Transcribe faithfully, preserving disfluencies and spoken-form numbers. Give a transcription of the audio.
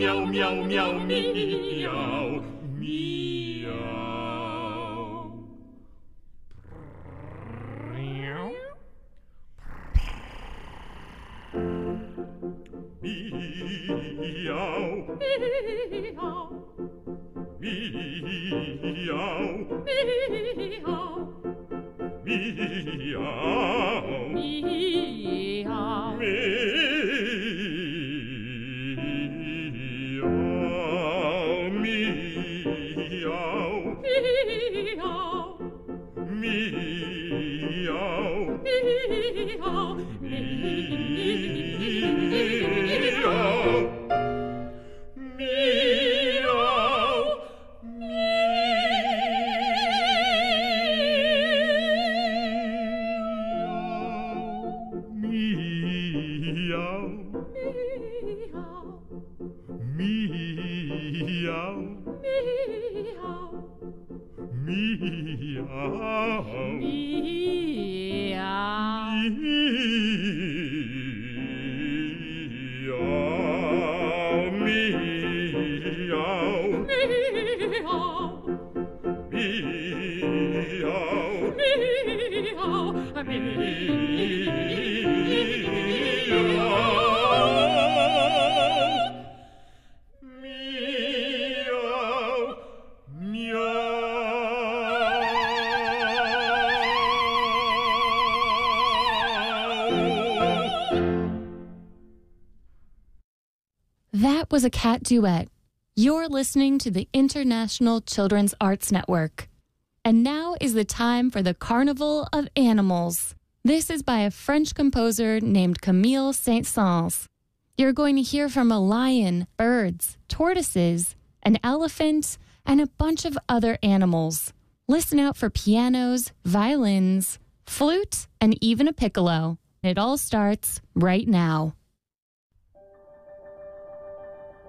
meow, meow, meow, meow, meow. Meow. Meow. Meow. Meow. Meow. That was a cat duet. You're listening to the International Children's Arts Network. And now is the time for the Carnival of Animals. This is by a French composer named Camille Saint-Saëns. You're going to hear from a lion, birds, tortoises, an elephant, and a bunch of other animals. Listen out for pianos, violins, flute, and even a piccolo. It all starts right now.